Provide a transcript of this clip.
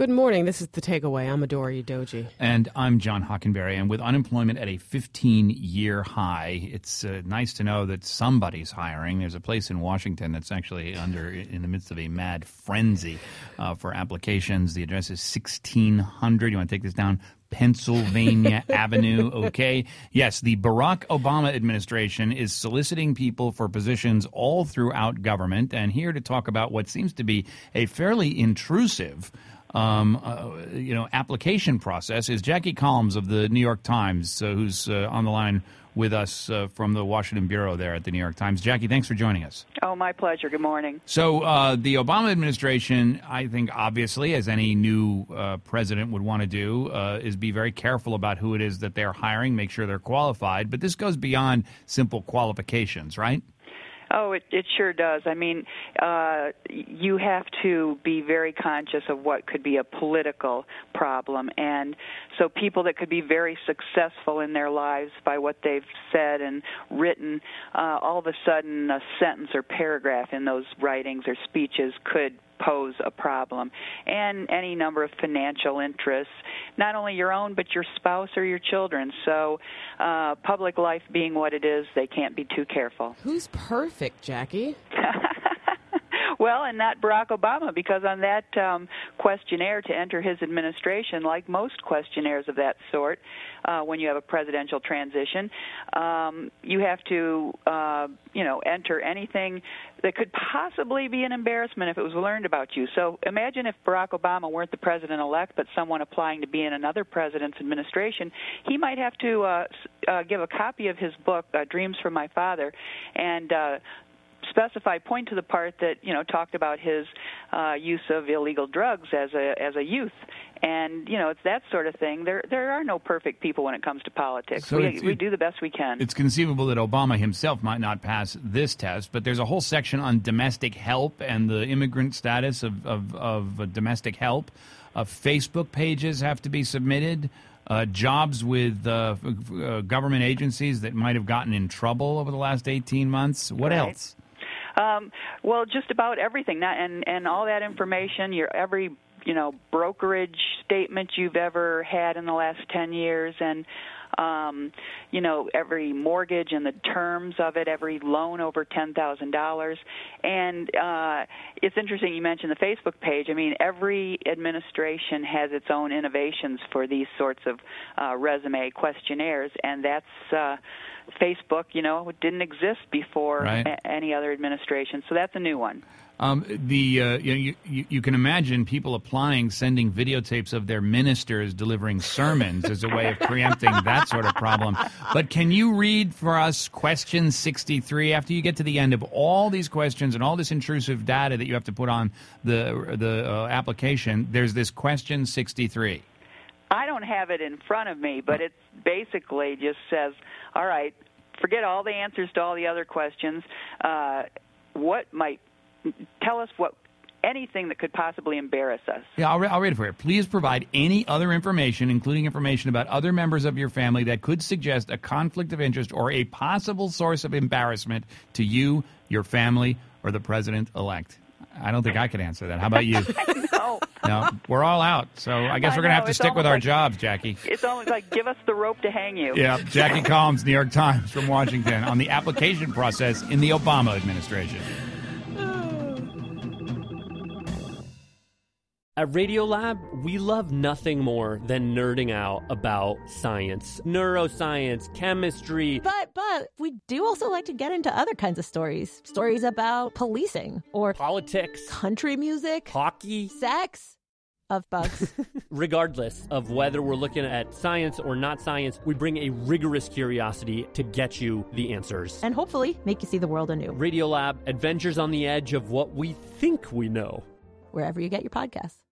Good morning. This is The Takeaway. I'm Adora Udoji. And I'm John Hockenberry. And with unemployment at a 15-year high, it's nice to know that somebody's hiring. There's a place in Washington that's actually in the midst of a mad frenzy for applications. The address is 1600. You want to take this down? Pennsylvania Avenue, okay? Yes, the Barack Obama administration is soliciting people for positions all throughout government. And here to talk about what seems to be a fairly intrusive application process is Jackie Collins of the New York Times, who's on the line with us from the Washington Bureau there at the New York Times. Jackie, thanks for joining us. Oh, my pleasure. Good morning. So the Obama administration, I think, obviously, as any new president would want to do, is be very careful about who it is that they're hiring, make sure they're qualified. But this goes beyond simple qualifications, right? Oh, it sure does. I mean, you have to be very conscious of what could be a political problem. And so people that could be very successful in their lives by what they've said and written, all of a sudden a sentence or paragraph in those writings or speeches could pose a problem, and any number of financial interests, not only your own but your spouse or your children. So public life being what it is, they can't be too careful. Who's perfect, Jackie? Well, and not Barack Obama, because on that questionnaire to enter his administration, like most questionnaires of that sort, when you have a presidential transition, you have to, enter anything that could possibly be an embarrassment if it was learned about you. So imagine if Barack Obama weren't the president-elect, but someone applying to be in another president's administration. He might have to give a copy of his book, Dreams from My Father, and point to the part that talked about his use of illegal drugs as a youth, and it's that sort of thing. There are no perfect people when it comes to politics. So we do the best we can. It's conceivable that Obama himself might not pass this test, but there's a whole section on domestic help and the immigrant status of domestic help. Facebook pages have to be submitted. Jobs with government agencies that might have gotten in trouble over the last 18 months. What else? Well, just about everything, and all that information, every brokerage statement you've ever had in the last 10 years, and every mortgage and the terms of it, every loan over $10,000. And it's interesting you mentioned the Facebook page. I mean, every administration has its own innovations for these sorts of resume questionnaires, and that's Facebook, didn't exist before any other administration. So that's a new one. You can imagine people applying, sending videotapes of their ministers delivering sermons as a way of preempting that sort of problem. But can you read for us question 63 after you get to the end of all these questions and all this intrusive data that you have to put on the application? There's this question 63. I don't have it in front of me, but it basically just says, all right, forget all the answers to all the other questions. Tell us anything that could possibly embarrass us. Yeah, I'll read it for you. Please provide any other information, including information about other members of your family that could suggest a conflict of interest or a possible source of embarrassment to you, your family, or the president-elect. I don't think I could answer that. How about you? No, we're all out. So I guess we're going to have to stick with our jobs, Jackie. It's almost like give us the rope to hang you. Yeah, Jackie Collins, New York Times from Washington, on the application process in the Obama administration. At Radiolab, we love nothing more than nerding out about science, neuroscience, chemistry. But we do also like to get into other kinds of stories. Stories about policing or politics, country music, hockey, sex, of bugs. Regardless of whether we're looking at science or not science, we bring a rigorous curiosity to get you the answers. And hopefully make you see the world anew. Radiolab, adventures on the edge of what we think we know. Wherever you get your podcasts.